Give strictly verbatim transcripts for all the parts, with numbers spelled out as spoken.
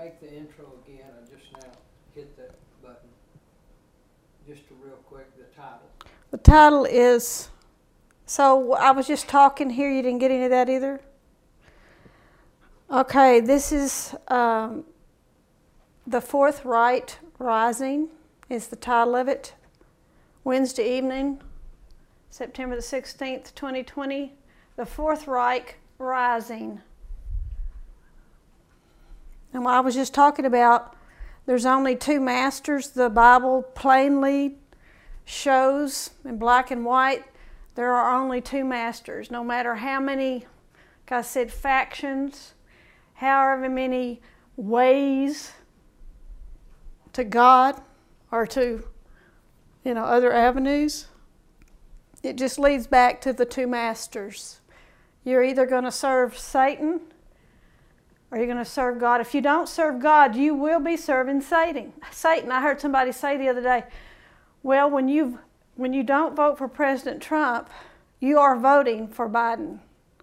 make the intro again. I just now hit that button. Just a real quick, the title. The title is, so I was just talking here, you didn't get any of that either? Okay, this is um, The Fourth Reich Rising is the title of it. Wednesday evening, September the sixteenth, twenty twenty. The Fourth Reich Rising. And I was just talking about, there's only two masters. The Bible plainly shows in black and white there are only two masters. No matter how many, like I said, factions, however many ways to God or to, you know, other avenues, it just leads back to the two masters. You're either going to serve Satan or you're going to serve God. If you don't serve God, you will be serving Satan. Satan. I heard somebody say the other day, well, when you when you don't vote for President Trump, you are voting for Biden.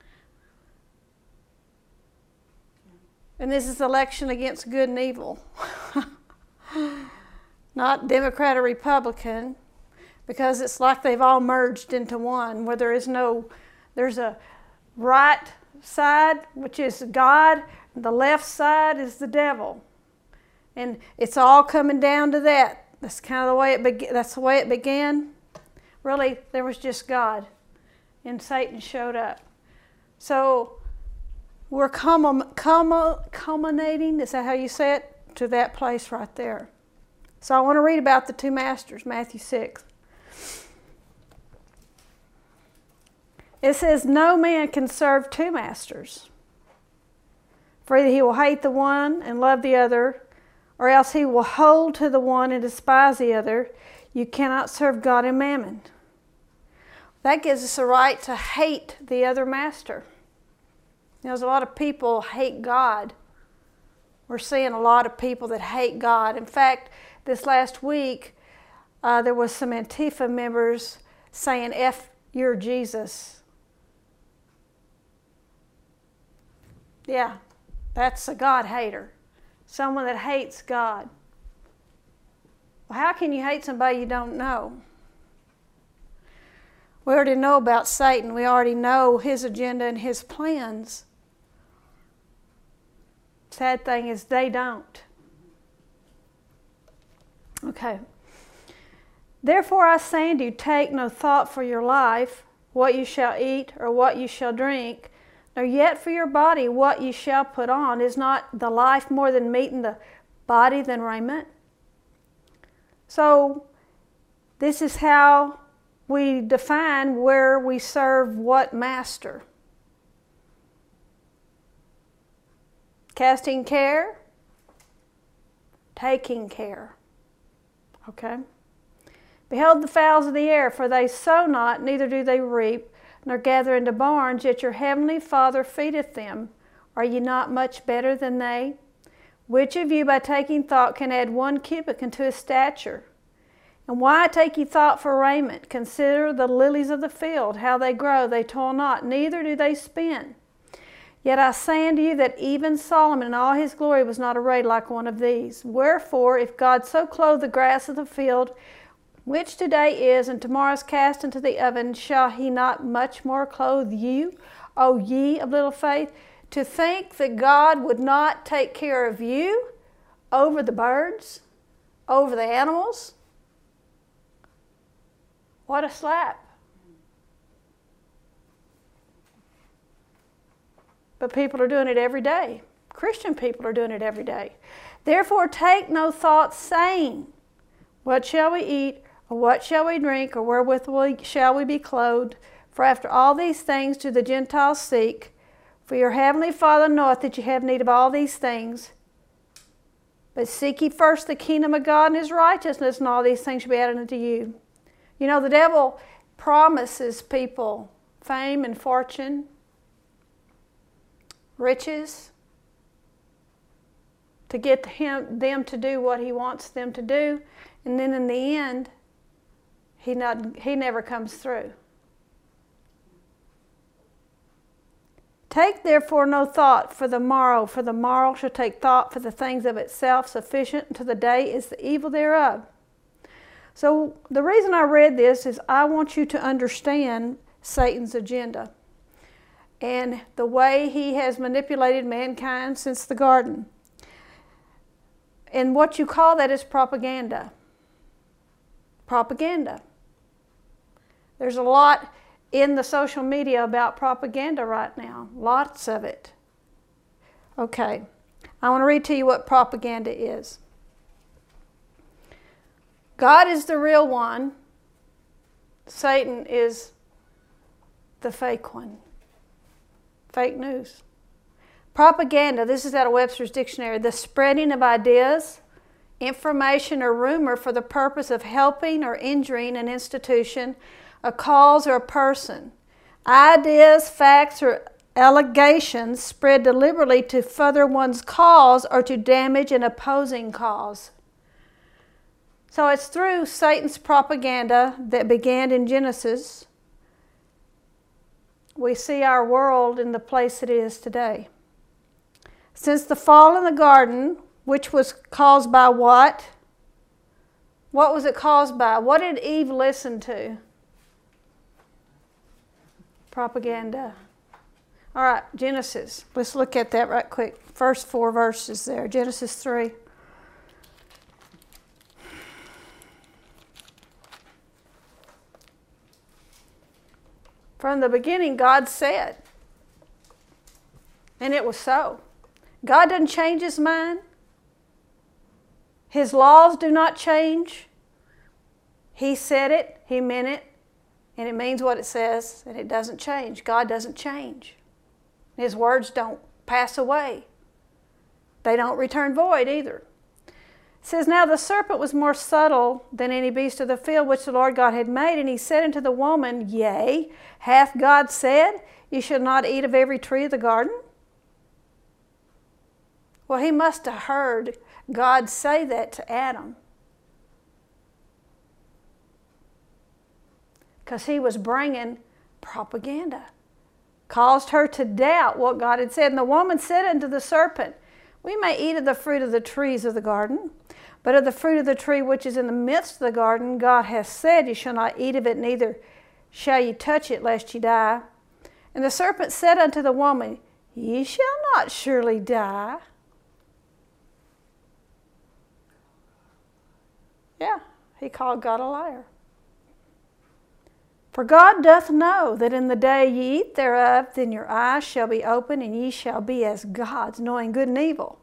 And this is election against good and evil. Not Democrat or Republican, because it's like they've all merged into one, where there is no, there's a right side, which is God, and the left side is the devil. And it's all coming down to that. That's kind of the way it began. That's the way it began. Really, there was just God, and Satan showed up. So we're culmin- culmin- culminating, is that how you say it? To that place right there. So I want to read about the two masters, Matthew six. It says, no man can serve two masters. For either he will hate the one and love the other, or else he will hold to the one and despise the other. You cannot serve God and mammon. That gives us a right to hate the other master. You know, there's a lot of people hate God. We're seeing a lot of people that hate God. In fact, this last week, uh, there was some Antifa members saying, F your Jesus. Yeah, that's a God hater. Someone that hates God. Well, how can you hate somebody you don't know? We already know about Satan. We already know his agenda and his plans. Sad thing is they don't. Okay. Therefore I say unto you, take no thought for your life, what you shall eat or what you shall drink, nor yet for your body what you shall put on. Is not the life more than meat, and the body than raiment? So this is how we define where we serve what master. Casting care, taking care. Okay? Behold the fowls of the air, for they sow not, neither do they reap, nor gather into barns, yet your heavenly Father feedeth them. Are ye not much better than they? Which of you by taking thought can add one cubit unto his stature? And why take ye thought for raiment? Consider the lilies of the field, how they grow, they toil not, neither do they spin. Yet I say unto you that even Solomon in all his glory was not arrayed like one of these. Wherefore, if God so clothe the grass of the field, which today is and tomorrow is cast into the oven, shall he not much more clothe you, O ye of little faith? To think that God would not take care of you over the birds, over the animals. What a slap. But people are doing it every day. Christian people are doing it every day. Therefore take no thought, saying, what shall we eat, or what shall we drink, or wherewith we, shall we be clothed? For after all these things do the Gentiles seek. For your heavenly Father knoweth that you have need of all these things. But seek ye first the kingdom of God and his righteousness, and all these things shall be added unto you. You know, the devil promises people fame and fortune, riches, to get him, them to do what he wants them to do. And then in the end, he, not, he never comes through. Take therefore no thought for the morrow, for the morrow shall take thought for the things of itself. Sufficient unto the day is the evil thereof. So the reason I read this is I want you to understand Satan's agenda and the way he has manipulated mankind since the garden. And what you call that is propaganda. Propaganda. There's a lot in the social media about propaganda right now. Lots of it. Okay. I want to read to you what propaganda is. God is the real one. Satan is the fake one. Fake news. Propaganda, this is out of Webster's Dictionary, the spreading of ideas, information, or rumor for the purpose of helping or injuring an institution, a cause, or a person. Ideas, facts, or allegations spread deliberately to further one's cause or to damage an opposing cause. So it's through Satan's propaganda that began in Genesis. We see our world in the place it is today. Since the fall in the garden, which was caused by what? What was it caused by? What did Eve listen to? Propaganda. All right, Genesis. Let's look at that right quick. First four verses there. Genesis three. From the beginning, God said, and it was so. God doesn't change his mind. His laws do not change. He said it, he meant it, and it means what it says, and it doesn't change. God doesn't change. His words don't pass away. They don't return void either. It says, now the serpent was more subtle than any beast of the field which the Lord God had made, and he said unto the woman, yea, hath God said, you shall not eat of every tree of the garden? Well, he must have heard God say that to Adam, because he was bringing propaganda. Caused her to doubt what God had said. And the woman said unto the serpent, we may eat of the fruit of the trees of the garden, but of the fruit of the tree which is in the midst of the garden, God hath said, you shall not eat of it, neither shall ye touch it, lest ye die. And the serpent said unto the woman, ye shall not surely die. Yeah, he called God a liar. For God doth know that in the day ye eat thereof, then your eyes shall be opened, and ye shall be as gods, knowing good and evil.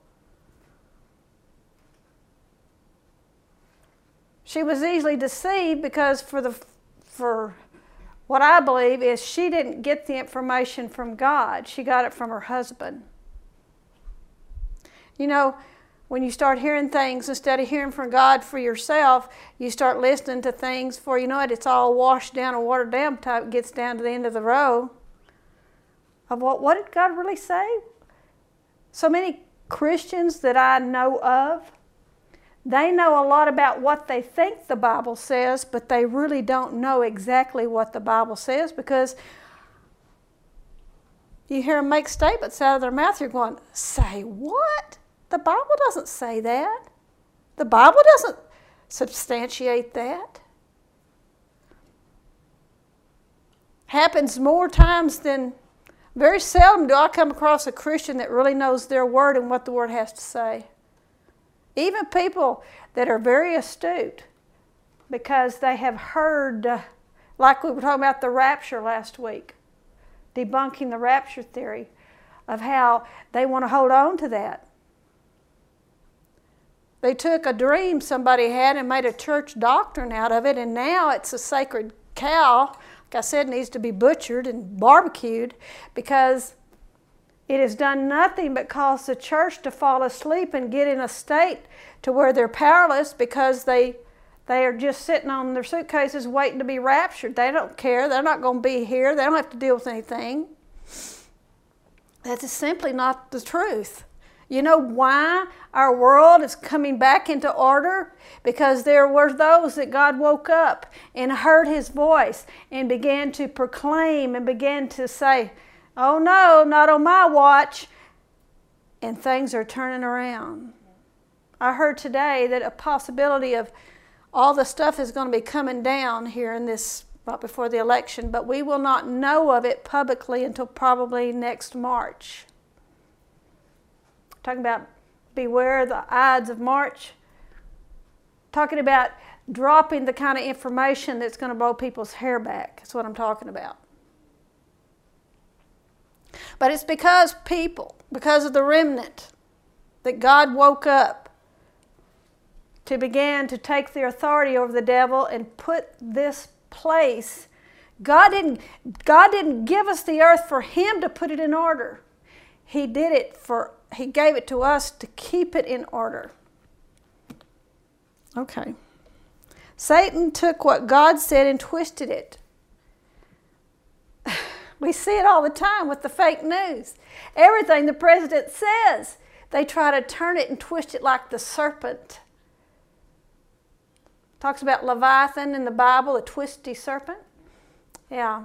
She was easily deceived because for the for what I believe is she didn't get the information from God. She got it from her husband. You know, when you start hearing things, instead of hearing from God for yourself, you start listening to things for, you know what, it's all washed down and watered down by the time it gets down to the end of the row. Of what, what did God really say? So many Christians that I know of, they know a lot about what they think the Bible says, but they really don't know exactly what the Bible says, because you hear them make statements out of their mouth, you're going, say what? The Bible doesn't say that. The Bible doesn't substantiate that. Happens more times than, very seldom do I come across a Christian that really knows their word and what the word has to say. Even people that are very astute, because they have heard, uh, like we were talking about the rapture last week, debunking the rapture theory of how they want to hold on to that. They took a dream somebody had and made a church doctrine out of it, and now it's a sacred cow, like I said, needs to be butchered and barbecued, because it has done nothing but cause the church to fall asleep and get in a state to where they're powerless, because they they are just sitting on their suitcases waiting to be raptured. They don't care. They're not going to be here. They don't have to deal with anything. That is simply not the truth. You know why our world is coming back into order? Because there were those that God woke up and heard his voice and began to proclaim and began to say, Oh no, not on my watch. And things are turning around. I heard today that a possibility of all the stuff is going to be coming down here in this, right before the election, but we will not know of it publicly until probably next March. Talking about beware the Ides of March. Talking about dropping the kind of information that's going to blow people's hair back. That's what I'm talking about. But it's because people, because of the remnant, that God woke up to begin to take the authority over the devil and put this place. God didn't, God didn't give us the earth for him to put it in order. He did it for, he gave it to us to keep it in order. Okay. Satan took what God said and twisted it. We see it all the time with the fake news. Everything the president says, they try to turn it and twist it like the serpent. Talks about Leviathan in the Bible, a twisty serpent. Yeah.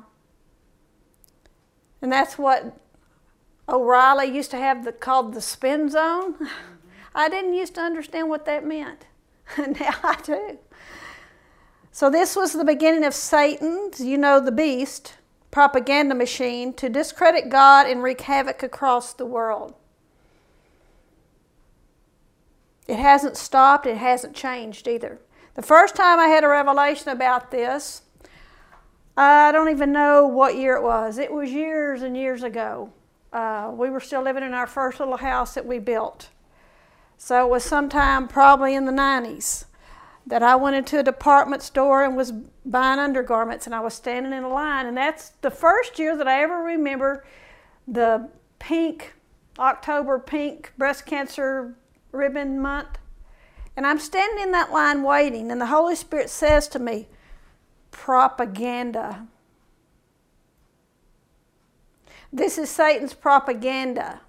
And that's what O'Reilly used to have the, called the spin zone. I didn't used to understand what that meant. Now I do. So this was the beginning of Satan's, you know, the beast, propaganda machine to discredit God and wreak havoc across the world. It hasn't stopped. It hasn't changed either. The first time I had a revelation about this, I don't even know what year it was. It was years and years ago. Uh, we were still living in our first little house that we built. So it was sometime probably in the nineties that I went into a department store and was buying undergarments, and I was standing in a line. And that's the first year that I ever remember the pink, October pink breast cancer ribbon month. And I'm standing in that line waiting, and the Holy Spirit says to me, propaganda. This is Satan's propaganda.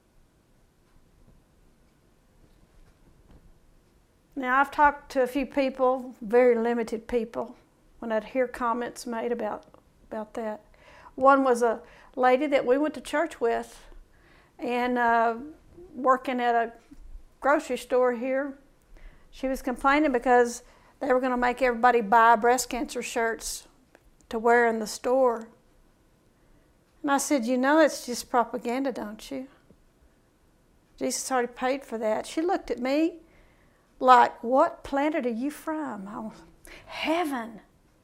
Now, I've talked to a few people, very limited people, when I'd hear comments made about, about that. One was a lady that we went to church with and uh, working at a grocery store here. She was complaining because they were going to make everybody buy breast cancer shirts to wear in the store. And I said, you know, it's just propaganda, don't you? Jesus already paid for that. She looked at me like, what planet are you from? Oh, heaven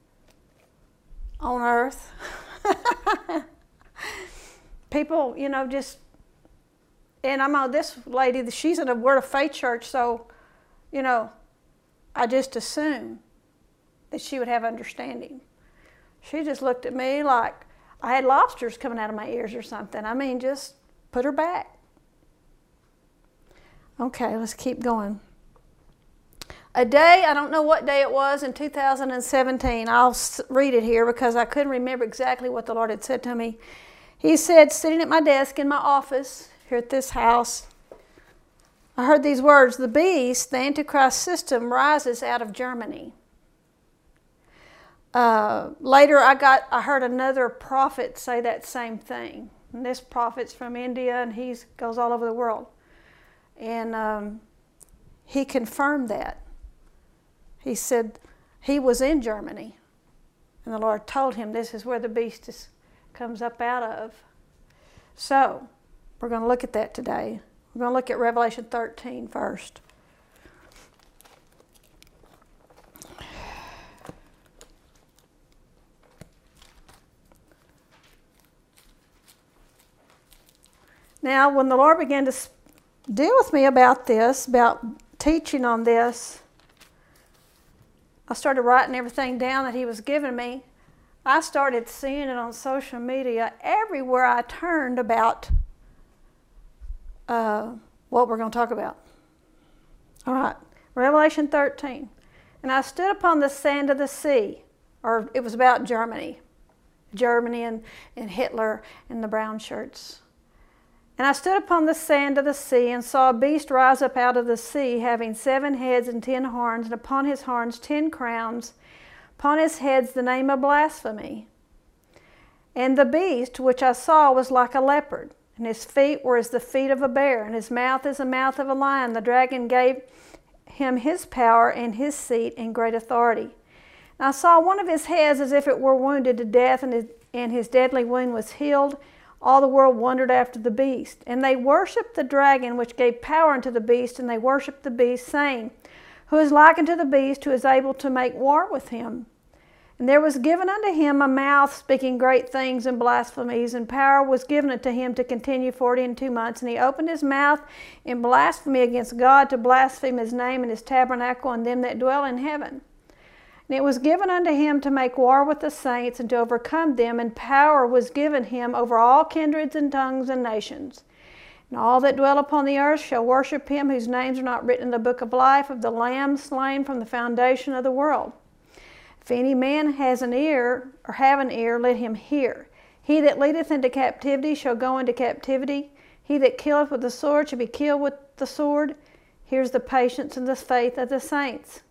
on earth. People, you know, just, and I'm on this lady, she's in a Word of Faith church, so, you know, I just assumed that she would have understanding. She just looked at me like I had lobsters coming out of my ears or something. I mean, just put her back. Okay, let's keep going. A day, I don't know what day it was in two thousand seventeen. I'll read it here because I couldn't remember exactly what the Lord had said to me. He said, sitting at my desk in my office here at this house, I heard these words, the beast, the Antichrist system, rises out of Germany. Uh, later, I got, I heard another prophet say that same thing. And this prophet's from India, and he goes all over the world. And um, he confirmed that. He said he was in Germany, and the Lord told him this is where the beast is, comes up out of. So, we're going to look at that today. We're going to look at Revelation thirteen first. Now, when the Lord began to deal with me about this, about teaching on this, I started writing everything down that he was giving me. I started seeing it on social media everywhere I turned about uh, what we're going to talk about. All right, Revelation thirteen. And I stood upon the sand of the sea, or it was about Germany. Germany and, and Hitler and the brown shirts. And I stood upon the sand of the sea and saw a beast rise up out of the sea, having seven heads and ten horns, and upon his horns ten crowns, upon his heads the name of blasphemy. And the beast which I saw was like a leopard, and his feet were as the feet of a bear, and his mouth as the mouth of a lion. The dragon gave him his power and his seat and great authority. And I saw one of his heads as if it were wounded to death, and his, and his deadly wound was healed. All the world wondered after the beast. And they worshipped the dragon, which gave power unto the beast, and they worshipped the beast, saying, Who is like unto the beast, who is able to make war with him? And there was given unto him a mouth speaking great things and blasphemies, and power was given unto him to continue forty and two months. And he opened his mouth in blasphemy against God, to blaspheme his name and his tabernacle and them that dwell in heaven. And it was given unto him to make war with the saints and to overcome them, and power was given him over all kindreds and tongues and nations. And all that dwell upon the earth shall worship him, whose names are not written in the book of life of the Lamb slain from the foundation of the world. If any man has an ear, or have an ear, let him hear. He that leadeth into captivity shall go into captivity. He that killeth with the sword shall be killed with the sword. Here's the patience and the faith of the saints.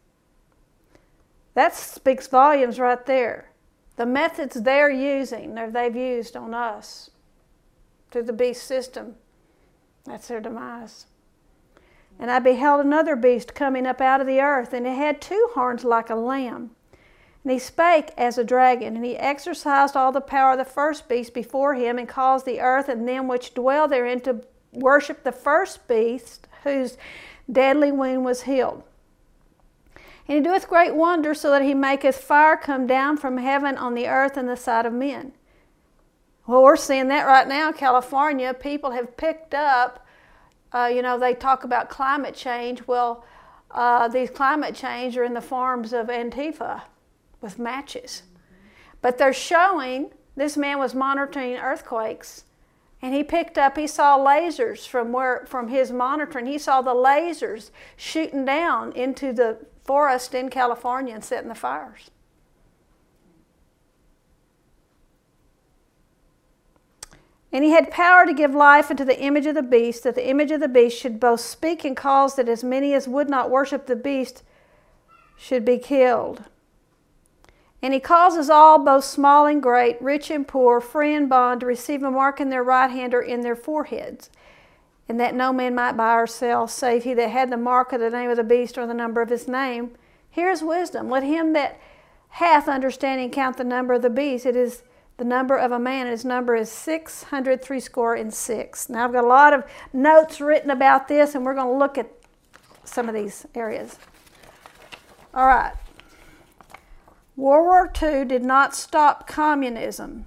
That speaks volumes right there. The methods they're using, or they've used on us through the beast system, that's their demise. And I beheld another beast coming up out of the earth, and it had two horns like a lamb. And he spake as a dragon, and he exercised all the power of the first beast before him, and caused the earth and them which dwell therein to worship the first beast, whose deadly wound was healed. And he doeth great wonders, so that he maketh fire come down from heaven on the earth in the sight of men. Well, we're seeing that right now in California. People have picked up, uh, you know, they talk about climate change. Well, uh, these climate change are in the forms of Antifa with matches. But they're showing, this man was monitoring earthquakes, and he picked up, he saw lasers from where, from his monitoring. He saw the lasers shooting down into the forest in California and setting the fires. And he had power to give life unto the image of the beast, that the image of the beast should both speak and cause that as many as would not worship the beast should be killed. And he causes all, both small and great, rich and poor, free and bond, to receive a mark in their right hand or in their foreheads, and that no man might buy or sell, save he that had the mark of the name of the beast or the number of his name. Here is wisdom. Let him that hath understanding count the number of the beast. It is the number of a man, and his number is six hundred threescore and six. Now I've got a lot of notes written about this, and we're going to look at some of these areas. All right. World War Two did not stop communism.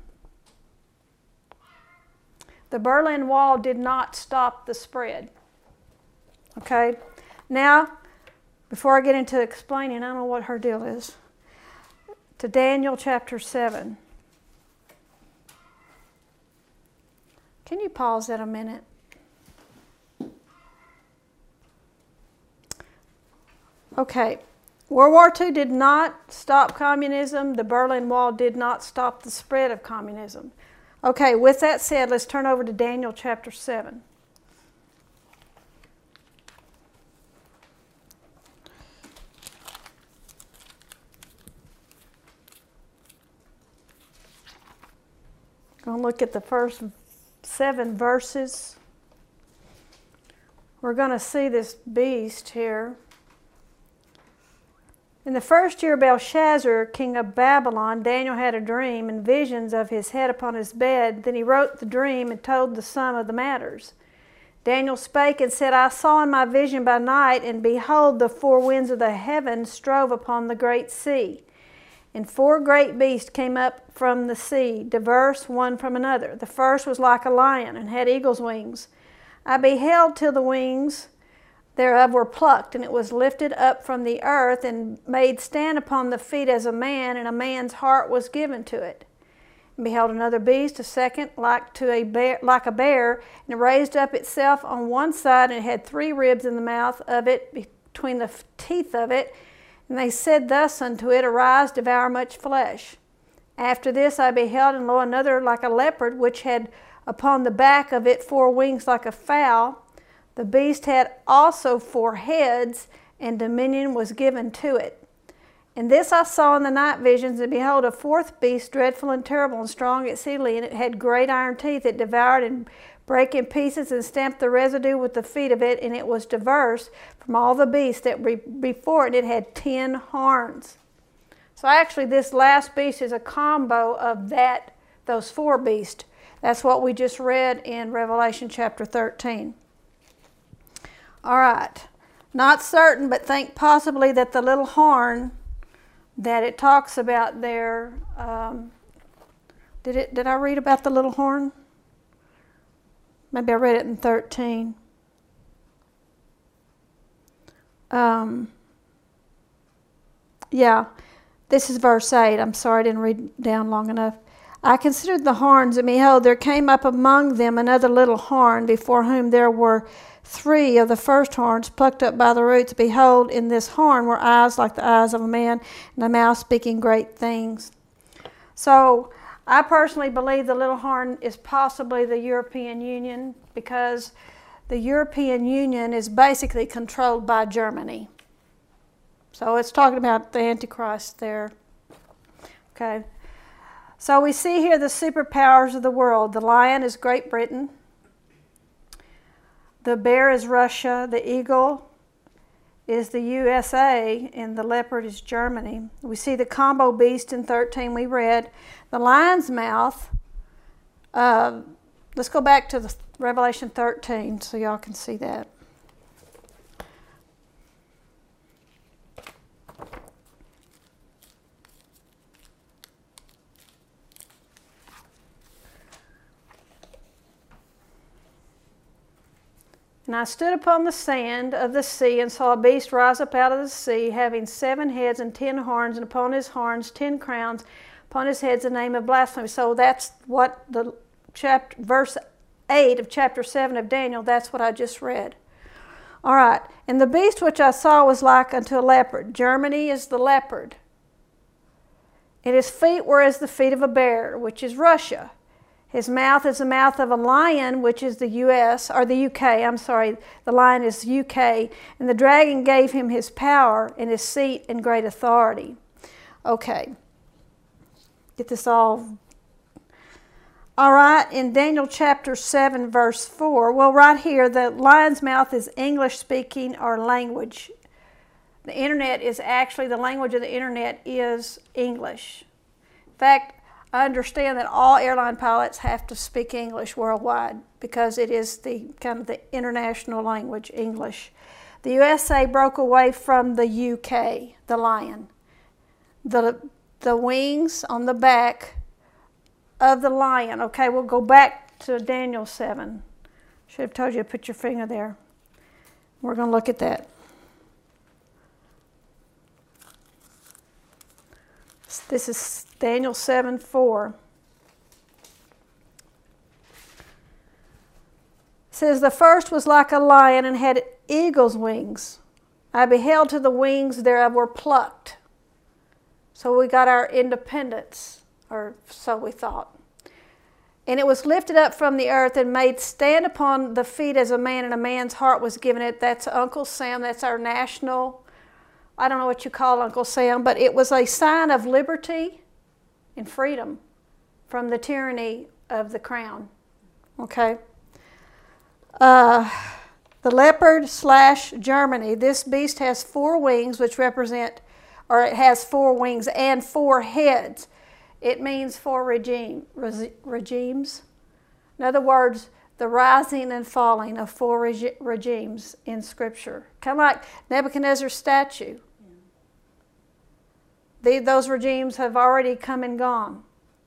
The Berlin Wall did not stop the spread. Okay? Now, before I get into explaining, I don't know what her deal is, to Daniel chapter seven. Can you pause that a minute? Okay. World War Two did not stop communism. The Berlin Wall did not stop the spread of communism. Okay, with that said, let's turn over to Daniel chapter seven. Going to look at the first seven verses. We're going to see this beast here. In the first year of Belshazzar, king of Babylon, Daniel had a dream and visions of his head upon his bed. Then he wrote the dream and told the sum of the matters. Daniel spake and said, I saw in my vision by night, and behold, the four winds of the heaven strove upon the great sea. And four great beasts came up from the sea, diverse one from another. The first was like a lion, and had eagle's wings. I beheld till the wings thereof were plucked, and it was lifted up from the earth, and made stand upon the feet as a man, and a man's heart was given to it. And beheld another beast, a second, like to a bear, like a bear, and it raised up itself on one side, and it had three ribs in the mouth of it, between the teeth of it. And they said thus unto it, Arise, devour much flesh. After this I beheld, and lo, another like a leopard, which had upon the back of it four wings like a fowl. The beast had also four heads, and dominion was given to it. And this I saw in the night visions, and behold, a fourth beast, dreadful and terrible and strong exceedingly, and it had great iron teeth. It devoured and brake in pieces and stamped the residue with the feet of it, and it was diverse from all the beasts that were before it. It had ten horns. So actually this last beast is a combo of that, those four beasts. That's what we just read in Revelation chapter thirteen. All right. Not certain, but think possibly that the little horn that it talks about there, um, did it? Did I read about the little horn? Maybe I read it in thirteen. Um, yeah, this is verse eight. I'm sorry I didn't read down long enough. I considered the horns, and behold, there came up among them another little horn, before whom there were three of the first horns plucked up by the roots. Behold, in this horn were eyes like the eyes of a man, and a mouth speaking great things. So I personally believe the little horn is possibly the European Union, because the European Union is basically controlled by Germany. So it's talking about the Antichrist there. Okay. So we see here the superpowers of the world. The lion is Great Britain. The bear is Russia. The eagle is the U S A. And the leopard is Germany. We see the combo beast in thirteen we read. The lion's mouth. Uh, let's go back to the Revelation thirteen so y'all can see that. And I stood upon the sand of the sea and saw a beast rise up out of the sea, having seven heads and ten horns, and upon his horns ten crowns, upon his heads the name of blasphemy. So that's what the chapter, verse eight of chapter seven of Daniel, that's what I just read. All right, and the beast which I saw was like unto a leopard. Germany is the leopard. And his feet were as the feet of a bear, which is Russia. His mouth is the mouth of a lion, which is the U S, or the U K, I'm sorry, the lion is U K. And the dragon gave him his power and his seat and great authority. Okay, get this all. All right, in Daniel chapter seven, verse four, well, right here, the lion's mouth is English speaking or language. The internet is actually, the language of the internet is English. In fact, I understand that all airline pilots have to speak English worldwide because it is the kind of the international language, English. The U S A broke away from the U K, the lion. The, the wings on the back of the lion. Okay, we'll go back to Daniel seven. Should have told you to put your finger there. We're going to look at that. This is Daniel seven four. It says, the first was like a lion and had eagle's wings. I beheld till the wings thereof were plucked. So we got our independence, or so we thought. And it was lifted up from the earth and made stand upon the feet as a man, and a man's heart was given it. That's Uncle Sam. That's our national, I don't know what you call Uncle Sam, but it was a sign of liberty and freedom from the tyranny of the crown. Okay? Uh, the leopard slash Germany. This beast has four wings, which represent, or it has four wings and four heads. It means four regime, reg, regimes. In other words, the rising and falling of four reg, regimes in Scripture. Kind of like Nebuchadnezzar's statue. The, those regimes have already come and gone.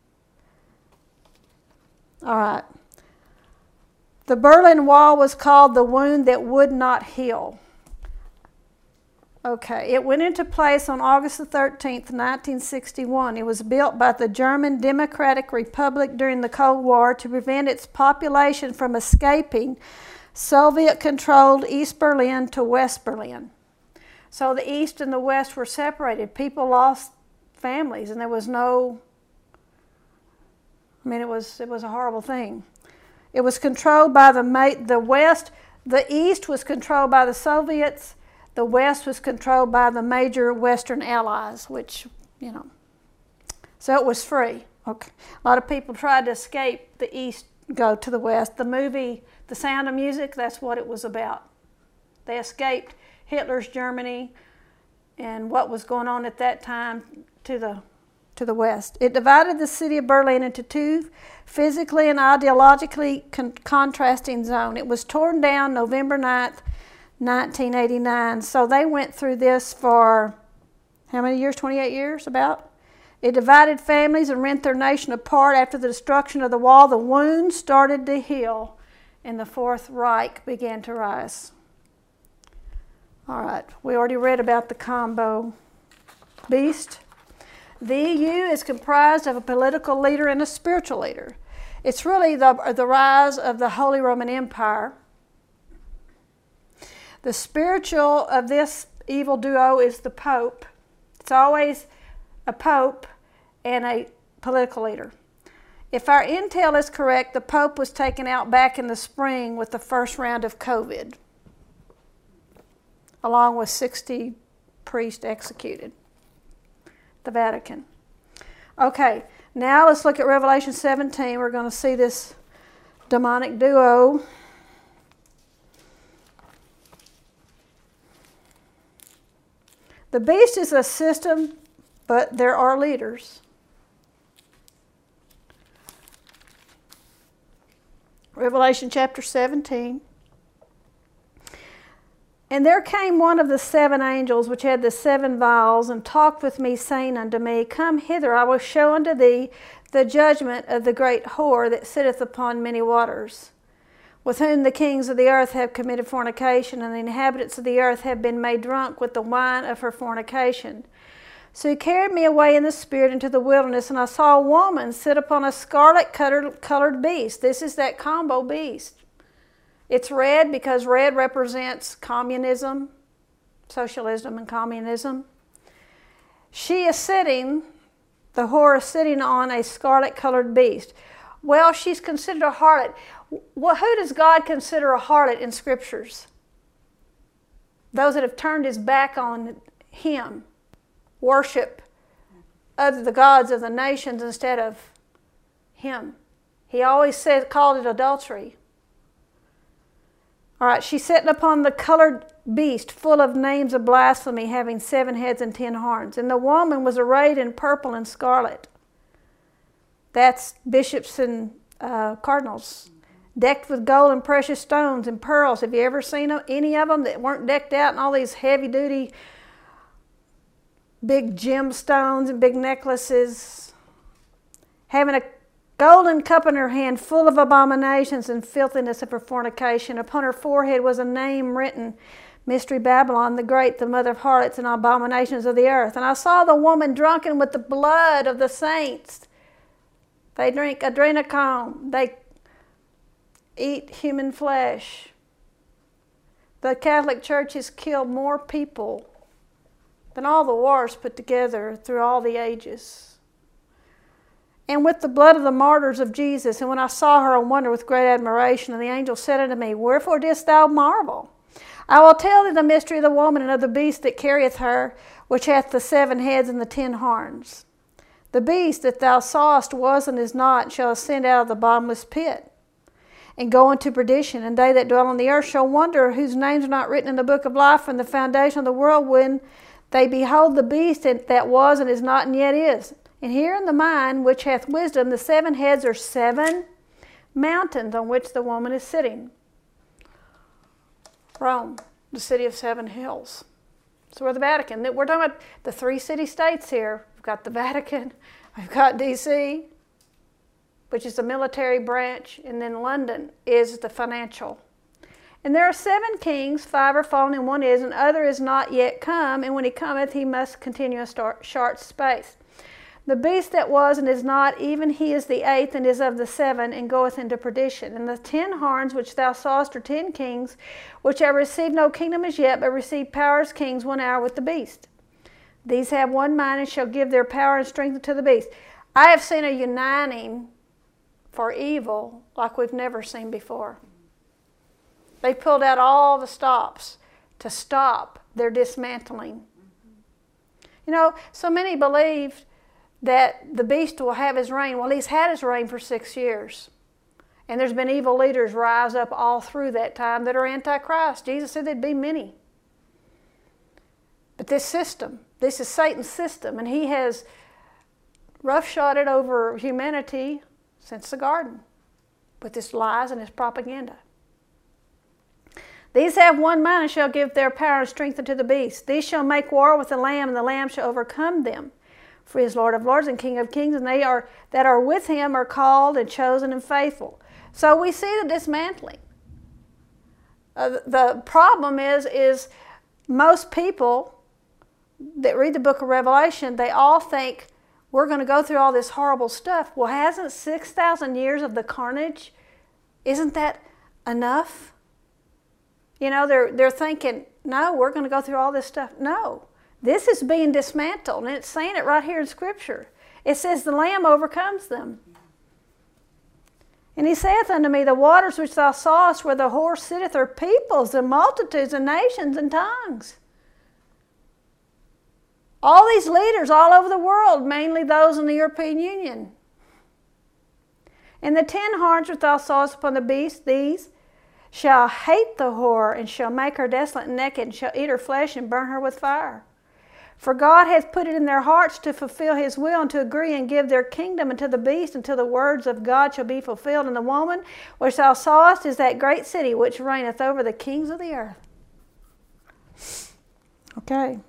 All right. The Berlin Wall was called the wound that would not heal. Okay, it went into place on August the thirteenth, nineteen sixty-one. It was built by the German Democratic Republic during the Cold War to prevent its population from escaping Soviet-controlled East Berlin to West Berlin. So the East and the West were separated. People lost families, and there was no, I mean, it was, it was a horrible thing. It was controlled by the, the West. The East was controlled by the Soviets. The West was controlled by the major Western allies, which, you know, so it was free. Okay. A lot of people tried to escape the East, go to the West. The movie The Sound of Music, that's what it was about. They escaped Hitler's Germany and what was going on at that time to the to the West. It divided the city of Berlin into two physically and ideologically con- contrasting zones. It was torn down November ninth, nineteen eighty-nine. So they went through this for how many years? twenty-eight years, about? It divided families and rent their nation apart. After the destruction of the wall, the wounds started to heal, and the Fourth Reich began to rise. All right, we already read about the combo beast. The E U is comprised of a political leader and a spiritual leader. It's really the, the rise of the Holy Roman Empire. The spiritual of this evil duo is the Pope. It's always a pope and a political leader. If our intel is correct, the Pope was taken out back in the spring with the first round of COVID, along with sixty priests executed. The Vatican. Okay, now let's look at Revelation seventeen. We're going to see this demonic duo. The beast is a system, but there are leaders. Revelation chapter seventeen. And there came one of the seven angels which had the seven vials, and talked with me, saying unto me, Come hither, I will show unto thee the judgment of the great whore that sitteth upon many waters, with whom the kings of the earth have committed fornication, and the inhabitants of the earth have been made drunk with the wine of her fornication. So he carried me away in the spirit into the wilderness, and I saw a woman sit upon a scarlet colored beast. This is that combo beast. It's red because red represents communism, socialism and communism. She is sitting, the whore is sitting on a scarlet colored beast. Well, she's considered a harlot. Well, who does God consider a harlot in scriptures? Those that have turned his back on him, worship other the gods of the nations instead of him. He always said, called it adultery. All right, she's sitting upon the colored beast, full of names of blasphemy, having seven heads and ten horns. And the woman was arrayed in purple and scarlet. That's bishops and uh, cardinals, decked with gold and precious stones and pearls. Have you ever seen any of them that weren't decked out in all these heavy-duty, big gemstones and big necklaces? Having a golden cup in her hand, full of abominations and filthiness of her fornication. Upon her forehead was a name written, Mystery Babylon the Great, the mother of harlots and abominations of the earth. And I saw the woman drunken with the blood of the saints. They drink adrenochrome. They eat human flesh. The Catholic Church has killed more people than all the wars put together through all the ages. And with the blood of the martyrs of Jesus. And when I saw her, I wondered with great admiration. And the angel said unto me, Wherefore didst thou marvel? I will tell thee the mystery of the woman and of the beast that carrieth her, which hath the seven heads and the ten horns. The beast that thou sawest was and is not, and shall ascend out of the bottomless pit, and go into perdition. And they that dwell on the earth shall wonder, whose names are not written in the book of life from the foundation of the world, when they behold the beast that was and is not and yet is. And here in the mind which hath wisdom, the seven heads are seven mountains on which the woman is sitting. Rome, the city of seven hills. So we're the Vatican. We're talking about the three city-states here. We've got the Vatican, we've got D C, which is the military branch, and then London is the financial. And there are seven kings, five are fallen and one is, and other is not yet come, and when he cometh he must continue a short space. The beast that was and is not, even he is the eighth, and is of the seven, and goeth into perdition. And the ten horns which thou sawest are ten kings, which have received no kingdom as yet, but receive power as kings one hour with the beast. These have one mind, and shall give their power and strength unto the beast. I have seen a uniting for evil like we've never seen before. They pulled out all the stops. to stop their dismantling. You know, so many believe that the beast will have his reign. Well, he's had his reign for six years. And there's been evil leaders rise up all through that time that are antichrist. Jesus said there'd be many. But this system, this is Satan's system, and he has roughshod it over humanity since the garden with his lies and his propaganda. These have one mind and shall give their power and strength unto the beast. These shall make war with the Lamb, and the Lamb shall overcome them. For he is Lord of lords and King of kings, and they are that are with him are called and chosen and faithful. So we see the dismantling. Uh, the problem is, is most people that read the book of Revelation, they all think we're going to go through all this horrible stuff. Well, hasn't six thousand years of the carnage, isn't that enough? You know, they're, they're thinking, no, we're going to go through all this stuff. No, this is being dismantled, and it's saying it right here in Scripture. It says the Lamb overcomes them. And he saith unto me, the waters which thou sawest where the horse sitteth are peoples and multitudes and nations and tongues. All these leaders all over the world, mainly those in the European Union. And the ten horns which thou sawest upon the beast, these shall hate the whore, and shall make her desolate and naked, and shall eat her flesh and burn her with fire. For God hath put it in their hearts to fulfill his will, and to agree and give their kingdom unto the beast, until the words of God shall be fulfilled. And the woman which thou sawest is that great city which reigneth over the kings of the earth. Okay.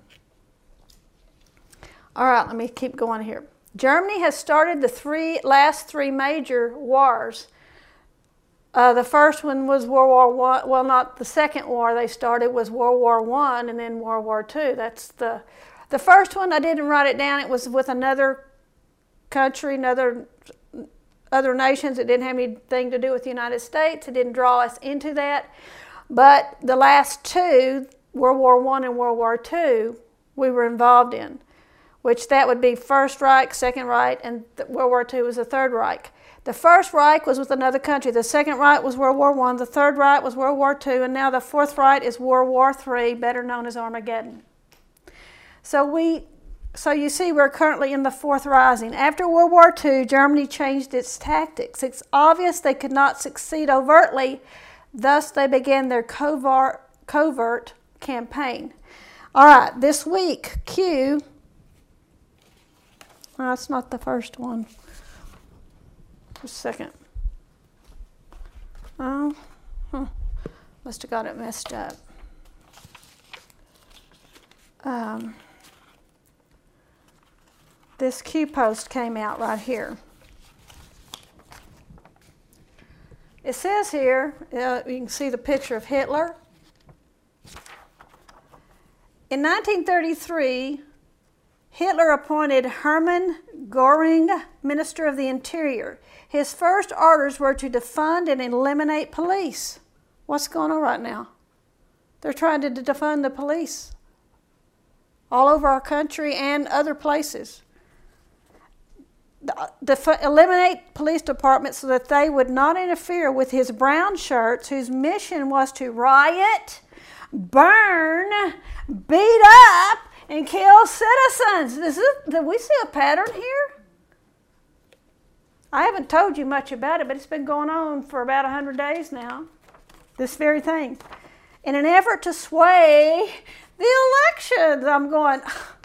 All right, let me keep going here. Germany has started the three last three major wars. Uh, the first one was World War One. Well, not the second war they started was World War One, and then World War Two. That's the the first one. I didn't write it down. It was with another country, another other nations. It didn't have anything to do with the United States. It didn't draw us into that. But the last two, World War One and World War Two, we were involved in, which that would be First Reich, Second Reich, and World War Two was the Third Reich. The First Reich was with another country. The Second Reich was World War One. The Third Reich was World War Two. And now the Fourth Reich is World War Three, better known as Armageddon. So we, so you see we're currently in the Fourth Rising. After World War Two, Germany changed its tactics. It's obvious they could not succeed overtly. Thus, they began their covert, covert campaign. All right, this week, Q. Oh, that's not the first one. Just a second. Oh, huh. Must have got it messed up. Um, this Q post came out right here. It says here, uh, you can see the picture of Hitler. In nineteen thirty-three, Hitler appointed Hermann Göring Minister of the Interior. His first orders were to defund and eliminate police. What's going on right now? They're trying to defund the police all over our country and other places. Def- eliminate police departments so that they would not interfere with his brown shirts, whose mission was to riot, burn, beat up, and kill citizens. Is this, do we see a pattern here? I haven't told you much about it, but it's been going on for about one hundred days now. This very thing. In an effort to sway the elections, I'm going...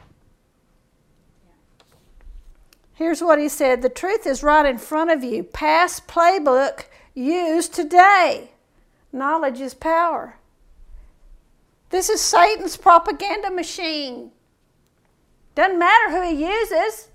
Here's what he said. The truth is right in front of you. Past playbook used today. Knowledge is power. This is Satan's propaganda machine. Doesn't matter who he uses.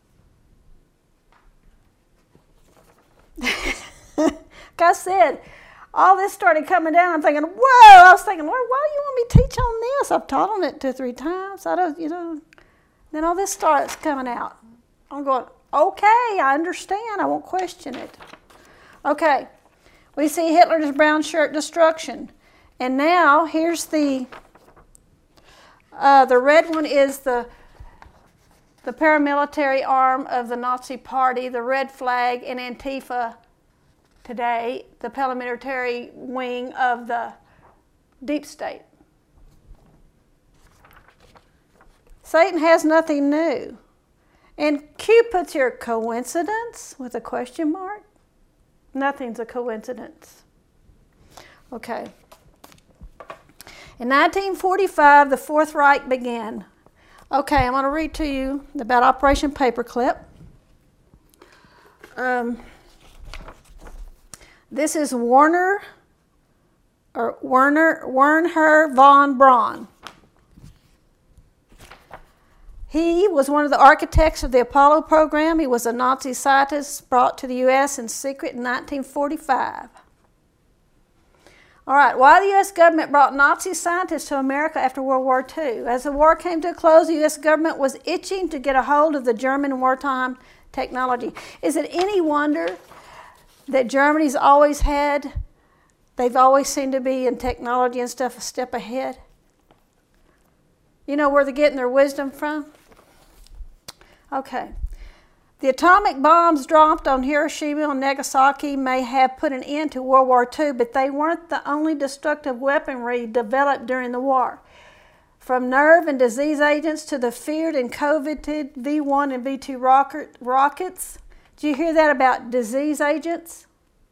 Like I said, all this started coming down. I'm thinking, whoa! I was thinking, Lord, why do you want me to teach on this? I've taught on it two or three times. I don't, you know. Then all this starts coming out. I'm going, okay, I understand. I won't question it. Okay, we see Hitler's brown shirt destruction. And now, here's the, uh, the red one is the, the paramilitary arm of the Nazi Party, the red flag in Antifa today, the paramilitary wing of the deep state. Satan has nothing new. And Q puts here coincidence with a question mark. Nothing's a coincidence. Okay. In nineteen forty-five, the Fourth Reich began. Okay, I'm going to read to you about Operation Paperclip. Um, this is Werner, or Werner, Wernher von Braun. He was one of the architects of the Apollo program. He was a Nazi scientist brought to the U S in secret in nineteen forty-five. All right, why the U S government brought Nazi scientists to America after World War Two? As the war came to a close, the U S government was itching to get a hold of the German wartime technology. Is it any wonder that Germany's always had, they've always seemed to be in technology and stuff a step ahead? You know where they're getting their wisdom from? Okay. The atomic bombs dropped on Hiroshima and Nagasaki may have put an end to World War Two, but they weren't the only destructive weaponry developed during the war. From nerve and disease agents to the feared and coveted V one and V two rocket, rockets. Did you hear that about disease agents?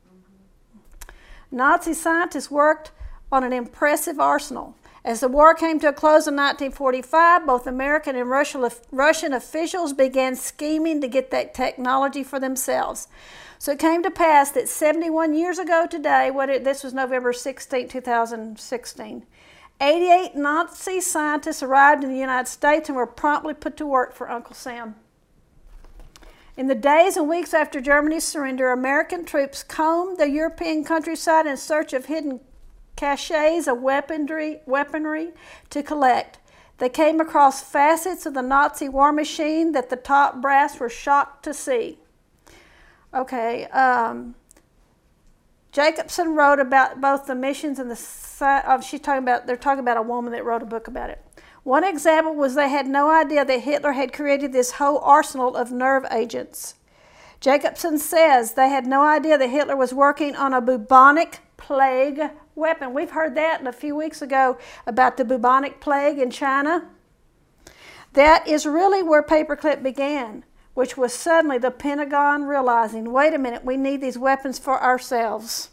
Mm-hmm. Nazi scientists worked on an impressive arsenal. As the war came to a close in nineteen forty-five, both American and Russian officials began scheming to get that technology for themselves. So it came to pass that seventy-one years ago today, what it, this was November sixteenth, two thousand sixteen, eighty-eight Nazi scientists arrived in the United States and were promptly put to work for Uncle Sam. In the days and weeks after Germany's surrender, American troops combed the European countryside in search of hidden caches of weaponry, weaponry to collect. They came across facets of the Nazi war machine that the top brass were shocked to see. Okay, um, Jacobson wrote about both the missions and the. Oh, she's talking about. They're talking about a woman that wrote a book about it. One example was they had no idea that Hitler had created this whole arsenal of nerve agents. Jacobson says they had no idea that Hitler was working on a bubonic plague weapon. We've heard that a few weeks ago about the bubonic plague in China. That is really where Paperclip began, which was suddenly the Pentagon realizing, wait a minute, we need these weapons for ourselves.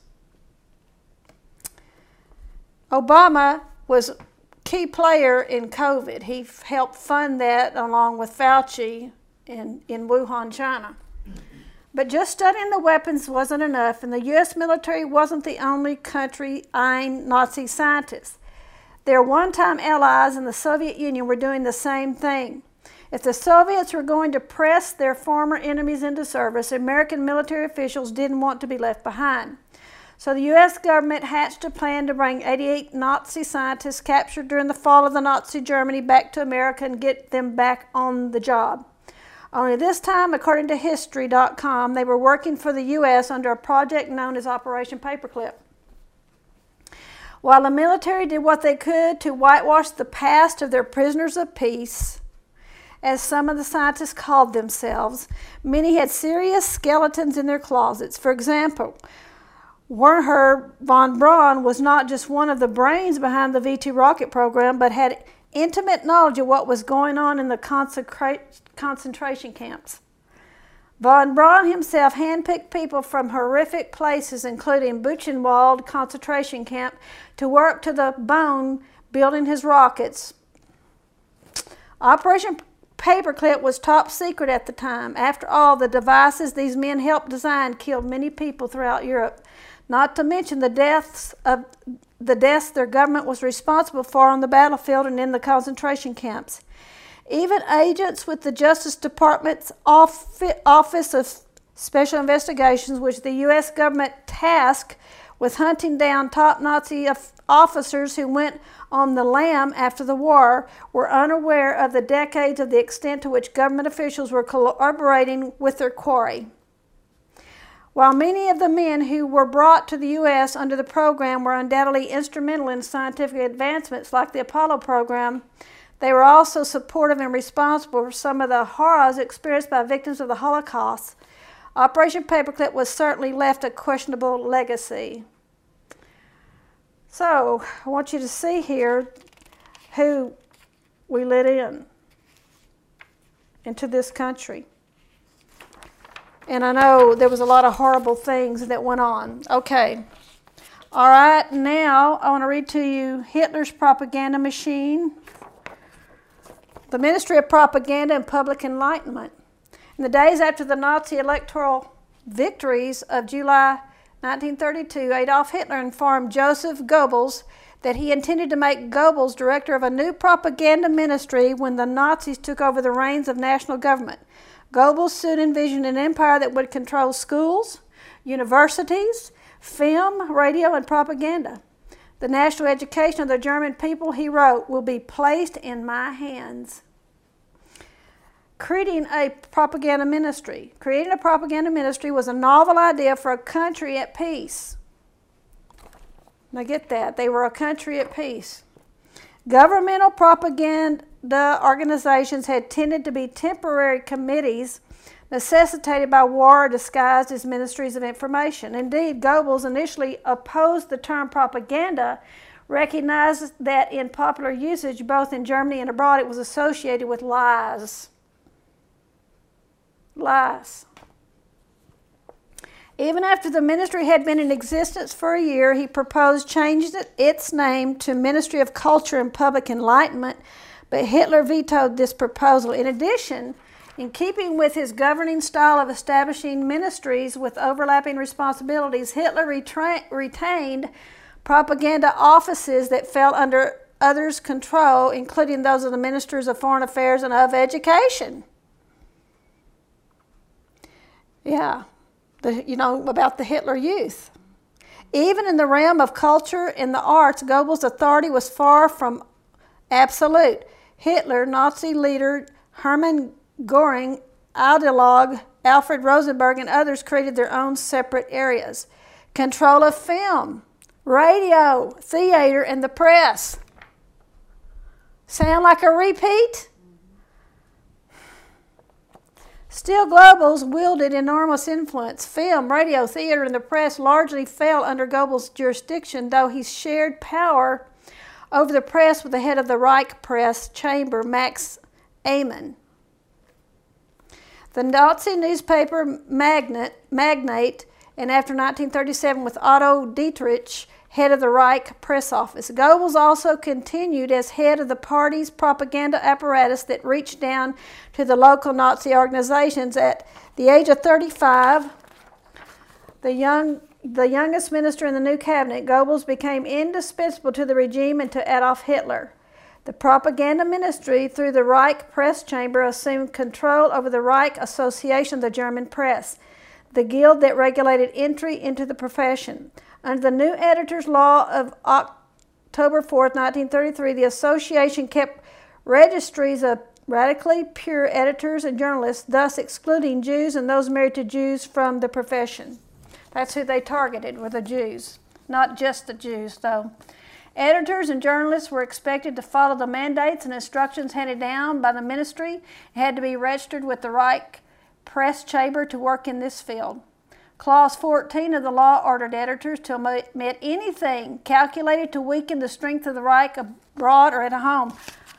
Obama was a key player in COVID. He helped fund that along with Fauci in, in Wuhan, China. But just studying the weapons wasn't enough, and the U S military wasn't the only country eyeing Nazi scientists. Their one-time allies in the Soviet Union were doing the same thing. If the Soviets were going to press their former enemies into service, American military officials didn't want to be left behind. So the U S government hatched a plan to bring eighty-eight Nazi scientists captured during the fall of the Nazi Germany back to America and get them back on the job. Only this time, according to history dot com, they were working for the U S under a project known as Operation Paperclip. While the military did what they could to whitewash the past of their prisoners of peace, as some of the scientists called themselves, many had serious skeletons in their closets. For example, Wernher von Braun was not just one of the brains behind the V two rocket program, but had intimate knowledge of what was going on in the concentration camps. Von Braun himself handpicked people from horrific places, including Buchenwald concentration camp, to work to the bone building his rockets. Operation Paperclip was top secret at the time. After all, the devices these men helped design killed many people throughout Europe, not to mention the deaths of the deaths their government was responsible for on the battlefield and in the concentration camps. Even agents with the Justice Department's Office of Special Investigations, which the U S government tasked with hunting down top Nazi officers who went on the lam after the war, were unaware of the decades of the extent to which government officials were collaborating with their quarry. While many of the men who were brought to the U S under the program were undoubtedly instrumental in scientific advancements like the Apollo program, they were also supportive and responsible for some of the horrors experienced by victims of the Holocaust. Operation Paperclip was certainly left a questionable legacy. So, I want you to see here who we let in. into this country. And I know there was a lot of horrible things that went on. Okay. All right, now I want to read to you Hitler's propaganda machine. The Ministry of Propaganda and Public Enlightenment. In the days after the Nazi electoral victories of July nineteen thirty-two, Adolf Hitler informed Joseph Goebbels that he intended to make Goebbels director of a new propaganda ministry when the Nazis took over the reins of national government. Goebbels soon envisioned an empire that would control schools, universities, film, radio, and propaganda. The national education of the German people, he wrote, will be placed in my hands. Creating a propaganda ministry. Creating a propaganda ministry was a novel idea for a country at peace. Now get that. They were a country at peace. Governmental propaganda organizations had tended to be temporary committees necessitated by war disguised as ministries of information. Indeed, Goebbels initially opposed the term propaganda, recognized that in popular usage, both in Germany and abroad, it was associated with lies. Lies. Even after the ministry had been in existence for a year, he proposed changing its name to Ministry of Culture and Public Enlightenment, but Hitler vetoed this proposal. In addition, in keeping with his governing style of establishing ministries with overlapping responsibilities, Hitler retra- retained propaganda offices that fell under others' control, including those of the ministers of foreign affairs and of education. Yeah, the, you know, about the Hitler Youth. Even in the realm of culture and the arts, Goebbels' authority was far from absolute. Hitler, Nazi leader Hermann Göring, ideologue Alfred Rosenberg, and others created their own separate areas. Control of film, radio, theater, and the press. Sound like a repeat? Still, Goebbels wielded enormous influence. Film, radio, theater, and the press largely fell under Goebbels' jurisdiction, though he shared power over the press with the head of the Reich Press Chamber, Max Amann. The Nazi newspaper magnate, magnate, and after nineteen thirty-seven with Otto Dietrich, head of the Reich Press Office. Goebbels also continued as head of the party's propaganda apparatus that reached down to the local Nazi organizations. At the age of thirty-five, the young the youngest minister in the new cabinet, Goebbels became indispensable to the regime and to Adolf Hitler. The propaganda ministry, through the Reich Press Chamber, assumed control over the Reich Association of the German Press, the guild that regulated entry into the profession. Under the new editor's law of October fourth, nineteen thirty-three, the association kept registries of radically pure editors and journalists, thus excluding Jews and those married to Jews from the profession. That's who they targeted, were the Jews. Not just the Jews, though. Editors and journalists were expected to follow the mandates and instructions handed down by the ministry and had to be registered with the Reich Press Chamber to work in this field. Clause fourteen of the law ordered editors to omit anything calculated to weaken the strength of the Reich abroad or at home.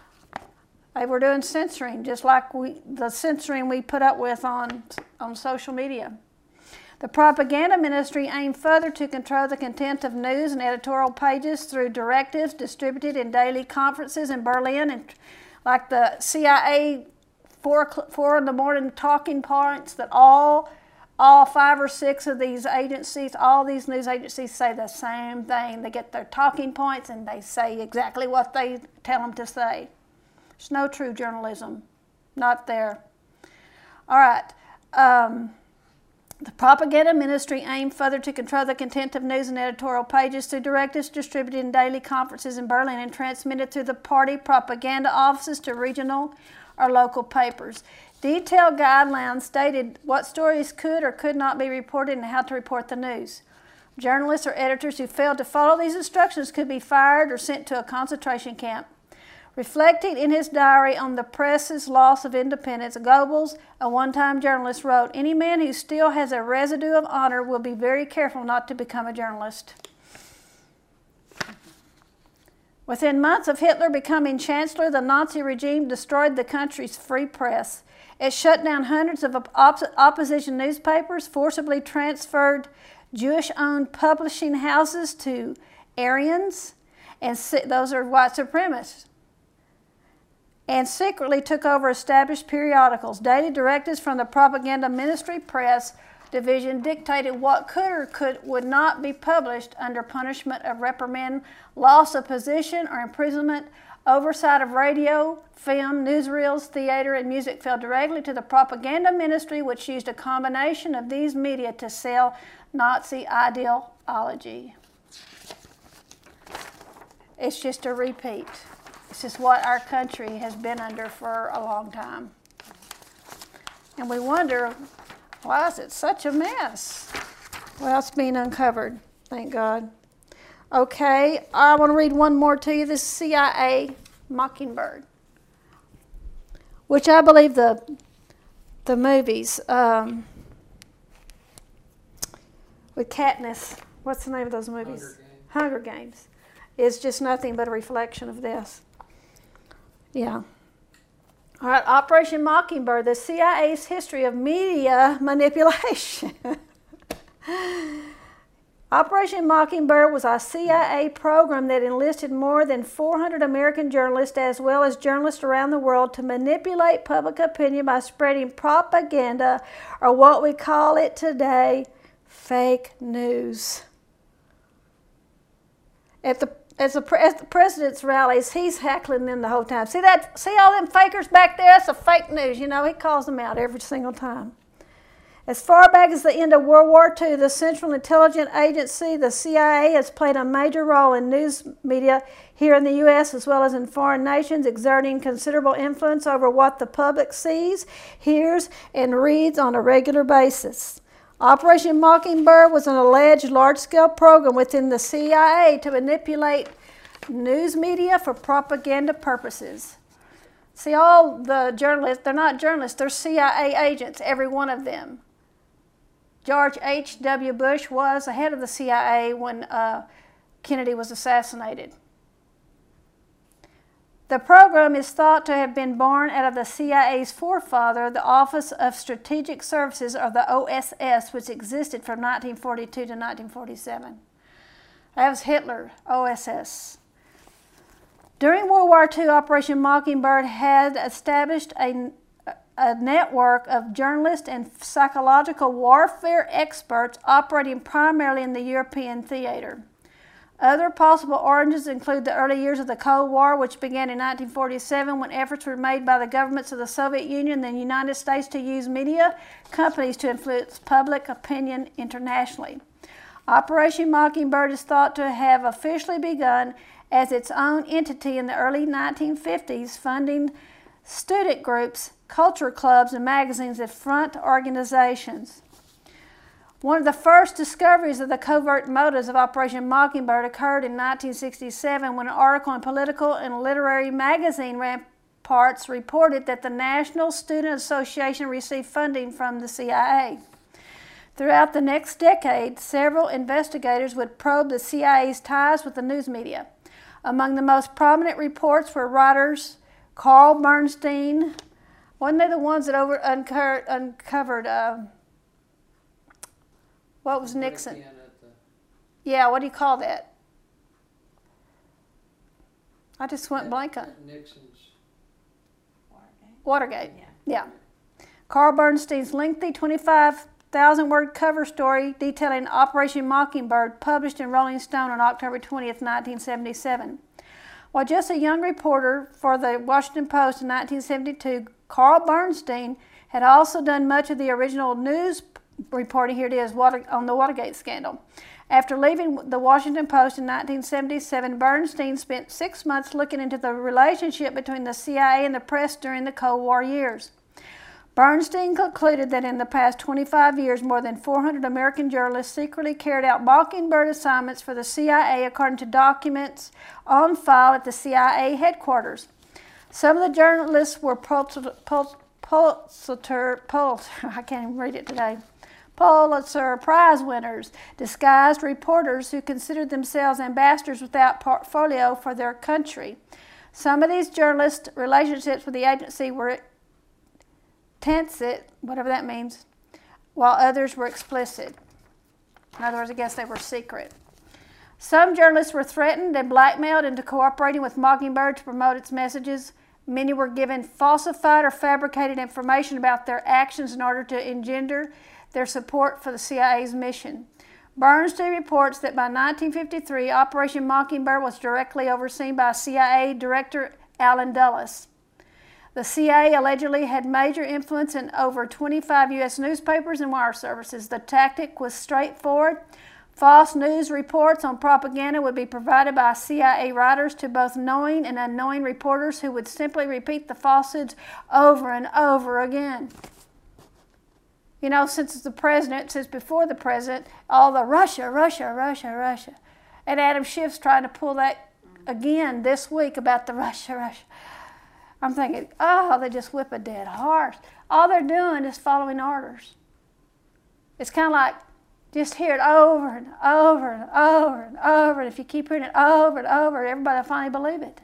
They were doing censoring, just like we, the censoring we put up with on, on social media. The propaganda ministry aimed further to control the content of news and editorial pages through directives distributed in daily conferences in Berlin, and like the C I A four, four in the morning talking points that all, all five or six of these agencies, all these news agencies say the same thing. They get their talking points and they say exactly what they tell them to say. There's no true journalism, not there. All right. Um, The propaganda ministry aimed further to control the content of news and editorial pages through directives distributed in daily conferences in Berlin and transmitted through the party propaganda offices to regional or local papers. Detailed guidelines stated what stories could or could not be reported and how to report the news. Journalists or editors who failed to follow these instructions could be fired or sent to a concentration camp. Reflecting in his diary on the press's loss of independence, Goebbels, a one-time journalist, wrote, "Any man who still has a residue of honor will be very careful not to become a journalist." Within months of Hitler becoming chancellor, the Nazi regime destroyed the country's free press. It shut down hundreds of op- opposition newspapers, forcibly transferred Jewish-owned publishing houses to Aryans, and si- those are white supremacists, and secretly took over established periodicals. Daily directives from the Propaganda Ministry Press Division dictated what could or could would not be published under punishment of reprimand, loss of position, or imprisonment. Oversight of radio, film, newsreels, theater, and music fell directly to the propaganda ministry, which used a combination of these media to sell Nazi ideology. It's just a repeat. It's just what our country has been under for a long time. And we wonder, why is it such a mess? Well, it's being uncovered, thank God. Okay, I want to read one more to you. This is C I A Mockingbird, which I believe the the movies um, with Katniss, what's the name of those movies? Hunger Games. Hunger Games. Is just nothing but a reflection of this. Yeah. All right, Operation Mockingbird, the C I A's history of media manipulation. Operation Mockingbird was a C I A program that enlisted more than four hundred American journalists as well as journalists around the world to manipulate public opinion by spreading propaganda, or what we call it today, fake news. At the As the, as the president's rallies, he's heckling them the whole time. See that? See all them fakers back there? That's a fake news. You know, he calls them out every single time. As far back as the end of World War Two, the Central Intelligence Agency, the C I A, has played a major role in news media here in the U S as well as in foreign nations, exerting considerable influence over what the public sees, hears, and reads on a regular basis. Operation Mockingbird was an alleged large-scale program within the C I A to manipulate news media for propaganda purposes. See, all the journalists, they're not journalists, they're C I A agents, every one of them. George H W Bush was the head of the C I A when uh, Kennedy was assassinated. The program is thought to have been born out of the C I A's forefather, the Office of Strategic Services, or the O S S, which existed from nineteen forty-two to nineteen forty-seven. That was Hitler, O S S. During World War Two, Operation Mockingbird had established a, a network of journalists and psychological warfare experts operating primarily in the European theater. Other possible origins include the early years of the Cold War, which began in nineteen forty-seven when efforts were made by the governments of the Soviet Union and the United States to use media companies to influence public opinion internationally. Operation Mockingbird is thought to have officially begun as its own entity in the early nineteen fifties, funding student groups, culture clubs, and magazines at front organizations. One of the first discoveries of the covert motives of Operation Mockingbird occurred in nineteen sixty-seven when an article in Political and Literary magazine Ramparts reported that the National Student Association received funding from the C I A. Throughout the next decade, several investigators would probe the C I A's ties with the news media. Among the most prominent reports were writers Carl Bernstein. Wasn't they the ones that over uncovered, uncovered uh, what was Nixon? Yeah, what do you call that? I just went blank on Nixon's Watergate. Watergate. Yeah. Yeah. Carl Bernstein's lengthy twenty-five thousand word cover story detailing Operation Mockingbird, published in Rolling Stone on October twentieth, nineteen seventy-seven. While just a young reporter for the Washington Post in nineteen seventy-two, Carl Bernstein had also done much of the original news reporting, here it is, Water, on the Watergate scandal. After leaving the Washington Post in nineteen seventy-seven, Bernstein spent six months looking into the relationship between the C I A and the press during the Cold War years. Bernstein concluded that in the past twenty-five years, more than four hundred American journalists secretly carried out Mockingbird assignments for the C I A, according to documents on file at the C I A headquarters. Some of the journalists were Pulitzer, Pulitzer, Pulitzer I can't even read it today, Pulitzer Prize winners, disguised reporters who considered themselves ambassadors without portfolio for their country. Some of these journalists' relationships with the agency were tacit, whatever that means, while others were explicit. In other words, I guess they were secret. Some journalists were threatened and blackmailed into cooperating with Mockingbird to promote its messages. Many were given falsified or fabricated information about their actions in order to engender their support for the C I A's mission. Bernstein reports that by nineteen fifty-three, Operation Mockingbird was directly overseen by C I A Director Allen Dulles. The C I A allegedly had major influence in over twenty-five U S newspapers and wire services. The tactic was straightforward. False news reports on propaganda would be provided by C I A writers to both knowing and unknowing reporters who would simply repeat the falsehoods over and over again. You know, since the president, since before the president, all the Russia, Russia, Russia, Russia. And Adam Schiff's trying to pull that again this week about the Russia, Russia. I'm thinking, oh, they just whip a dead horse. All they're doing is following orders. It's kind of like, just hear it over and over and over and over. And if you keep hearing it over and over, everybody will finally believe it.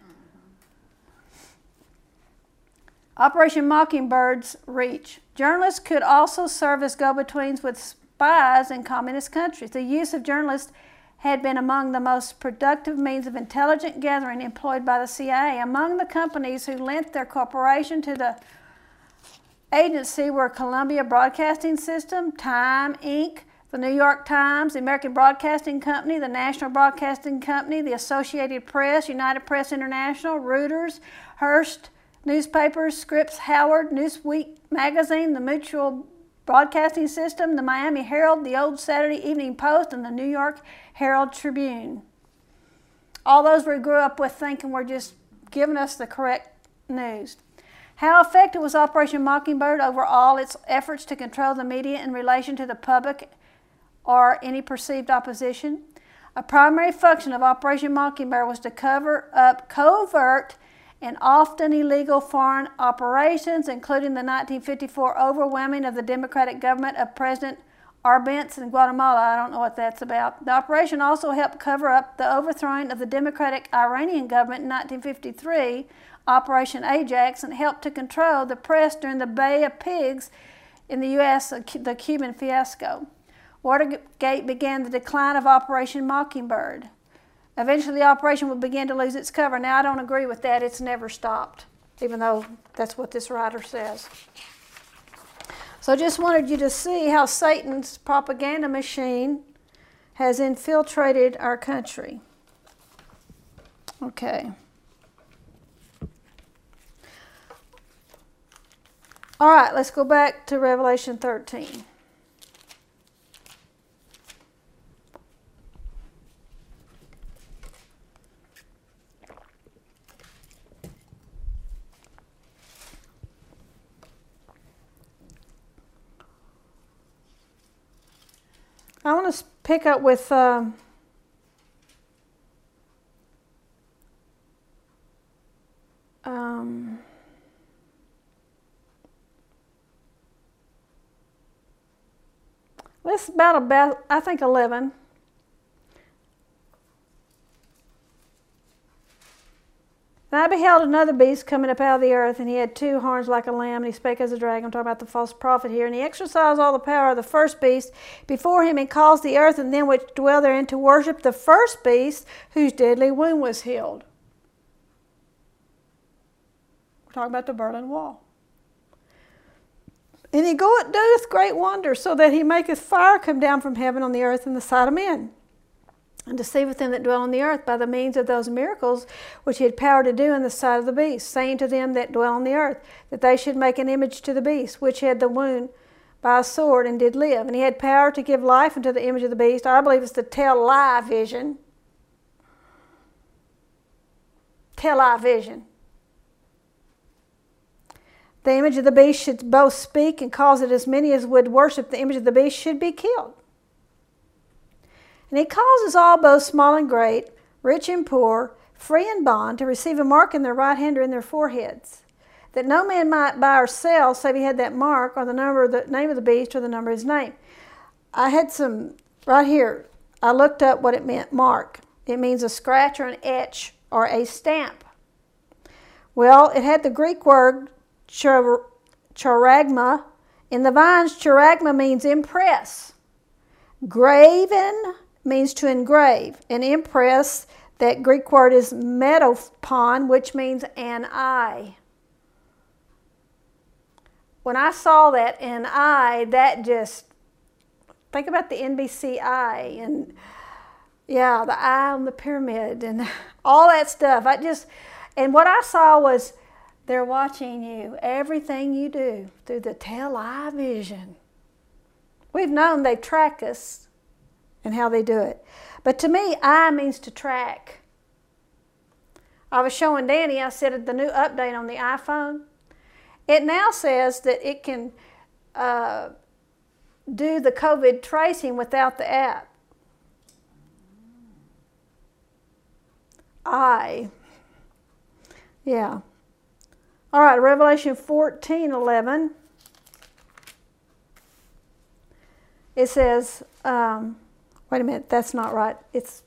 Operation Mockingbird's reach. Journalists could also serve as go-betweens with spies in communist countries. The use of journalists had been among the most productive means of intelligence gathering employed by the C I A. Among the companies who lent their cooperation to the agency were Columbia Broadcasting System, Time, Incorporated, the New York Times, the American Broadcasting Company, the National Broadcasting Company, the Associated Press, United Press International, Reuters, Hearst Newspapers, Scripps Howard, Newsweek Magazine, the Mutual Broadcasting System, the Miami Herald, the Old Saturday Evening Post, and the New York Herald Tribune. All those we grew up with thinking were just giving us the correct news. How effective was Operation Mockingbird over all its efforts to control the media in relation to the public or any perceived opposition? A primary function of Operation Mockingbird was to cover up covert and often illegal foreign operations, including the nineteen fifty-four overwhelming of the Democratic government of President Arbenz in Guatemala. I don't know what that's about. The operation also helped cover up the overthrowing of the Democratic Iranian government in nineteen fifty-three, Operation Ajax, and helped to control the press during the Bay of Pigs in the U S, the Cuban fiasco. Watergate began the decline of Operation Mockingbird. Eventually, the operation would begin to lose its cover. Now, I don't agree with that. It's never stopped, even though that's what this writer says. So I just wanted you to see how Satan's propaganda machine has infiltrated our country. Okay. All right, let's go back to Revelation thirteen. I want to pick up with um, um, let's about about I think eleven. And I beheld another beast coming up out of the earth, and he had two horns like a lamb, and he spake as a dragon. I'm talking about the false prophet here. And he exercised all the power of the first beast before him, and caused the earth and them which dwell therein to worship the first beast, whose deadly wound was healed. We're talking about the Berlin Wall. And he goeth, doeth great wonders, so that he maketh fire come down from heaven on the earth and the sight of men, and deceiveth them that dwell on the earth by the means of those miracles which he had power to do in the sight of the beast, saying to them that dwell on the earth, that they should make an image to the beast, which had the wound by a sword and did live. And he had power to give life unto the image of the beast. I believe it's the tell-lie vision. Tell-lie vision. The image of the beast should both speak and cause that as many as would worship the image of the beast should be killed. And he causes all, both small and great, rich and poor, free and bond, to receive a mark in their right hand or in their foreheads, that no man might buy or sell save he had that mark, or the number of the name of the beast, or the number of his name. I had some, right here, I looked up what it meant, mark. It means a scratch or an etch or a stamp. Well, it had the Greek word char charagma. In the vines, charagma means impress. Graven means to engrave. And impress, that Greek word is metopon, which means an eye. When I saw that, an eye, that just, think about the N B C eye and, yeah, the eye on the pyramid and all that stuff. I just, and what I saw was they're watching you, everything you do through the television. We've known they track us and how they do it. But to me, eye means to track. I was showing Danny, I said the new update on the iPhone, it now says that it can uh, do the COVID tracing without the app. I, yeah. All right, Revelation fourteen eleven. It says, um, wait a minute, that's not right. It's,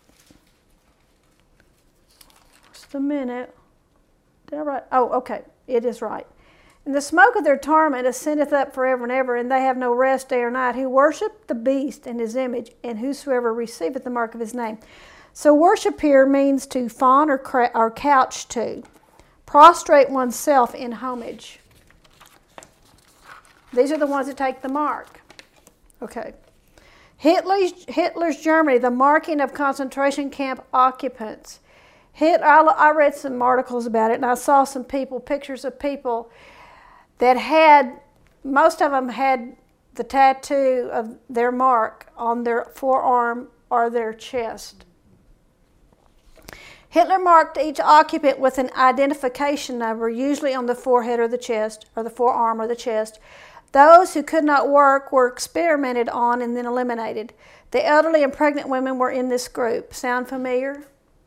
just a minute. Did I write? Oh, okay, it is right. And the smoke of their torment ascendeth up forever and ever, and they have no rest day or night, who worship the beast and his image, and whosoever receiveth the mark of his name. So worship here means to fawn or, cra or couch to, prostrate oneself in homage. These are the ones that take the mark. Okay. Hitler's, Hitler's Germany, the marking of concentration camp occupants. Hit, I, I read some articles about it, and I saw some people, pictures of people that had, most of them had the tattoo of their mark on their forearm or their chest. Hitler marked each occupant with an identification number, usually on the forehead or the chest, or the forearm or the chest. Those who could not work were experimented on and then eliminated. The elderly and pregnant women were in this group. Sound familiar?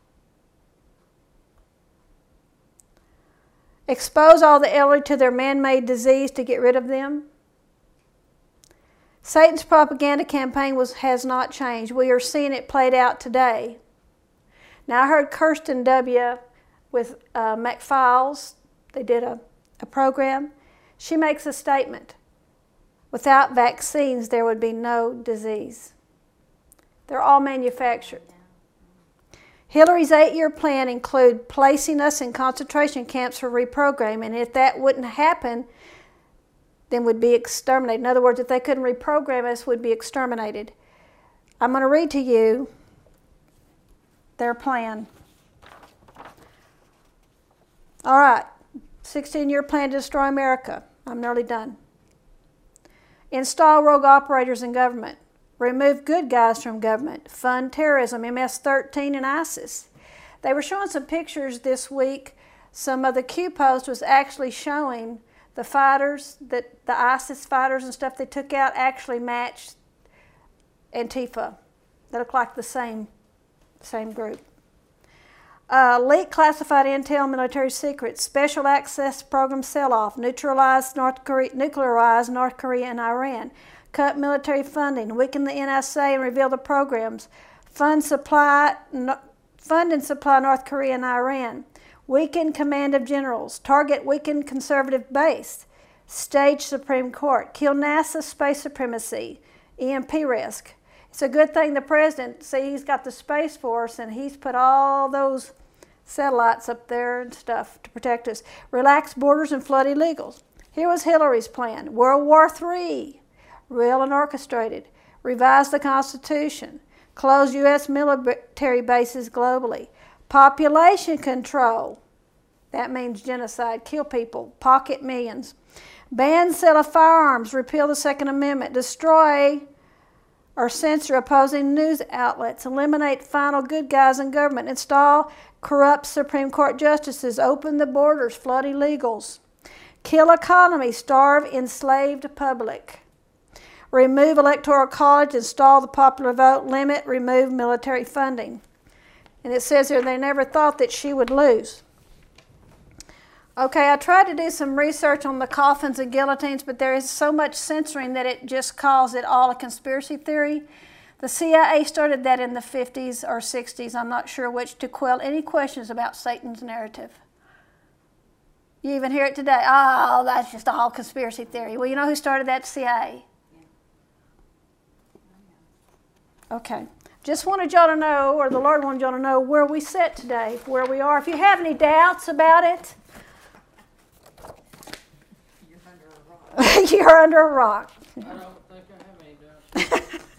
Expose all the elderly to their man-made disease to get rid of them. Satan's propaganda campaign was, has not changed. We are seeing it played out today. Now, I heard Kirsten W. with uh, McFiles. They did a, a program. She makes a statement. Without vaccines, there would be no disease. They're all manufactured. Hillary's eight-year plan included placing us in concentration camps for reprogramming, and if that wouldn't happen, then we'd be exterminated. In other words, if they couldn't reprogram us, we'd be exterminated. I'm going to read to you their plan. All right, sixteen-year plan to destroy America. I'm nearly done. Install rogue operators in government. Remove good guys from government. Fund terrorism, M S thirteen and ISIS. They were showing some pictures this week. Some of the Q post was actually showing the fighters, that the ISIS fighters and stuff they took out actually matched Antifa. They look like the same, same group. Uh, leak classified intel, military secrets, special access program sell-off, neutralize North Korea, nuclearize North Korea and Iran, cut military funding, weaken the N S A and reveal the programs, fund supply, no, fund and supply North Korea and Iran, weaken command of generals, target weakened conservative base, stage Supreme Court, kill NASA space supremacy, E M P risk. It's a good thing the president, see, he's got the Space Force and he's put all those satellites up there and stuff to protect us. Relax borders and flood illegals. Here was Hillary's plan. World War Three, real and orchestrated. Revise the Constitution. Close U S military bases globally. Population control. That means genocide. Kill people. Pocket millions. Ban sale of firearms. Repeal the Second Amendment. Destroy or censor opposing news outlets, eliminate final good guys in government, install corrupt Supreme Court justices, open the borders, flood illegals, kill economy, starve enslaved public, remove electoral college, install the popular vote, limit, remove military funding. And it says here they never thought that she would lose. Okay, I tried to do some research on the coffins and guillotines, but there is so much censoring that it just calls it all a conspiracy theory. The C I A started that in the fifties or sixties, I'm not sure which, to quell any questions about Satan's narrative. You even hear it today. Oh, that's just all conspiracy theory. Well, you know who started that? C I A. Okay. Just wanted y'all to know, or the Lord wanted y'all to know where we sit today, where we are. If you have any doubts about it, You're under a rock. you're under a rock. I don't think I have any doubts.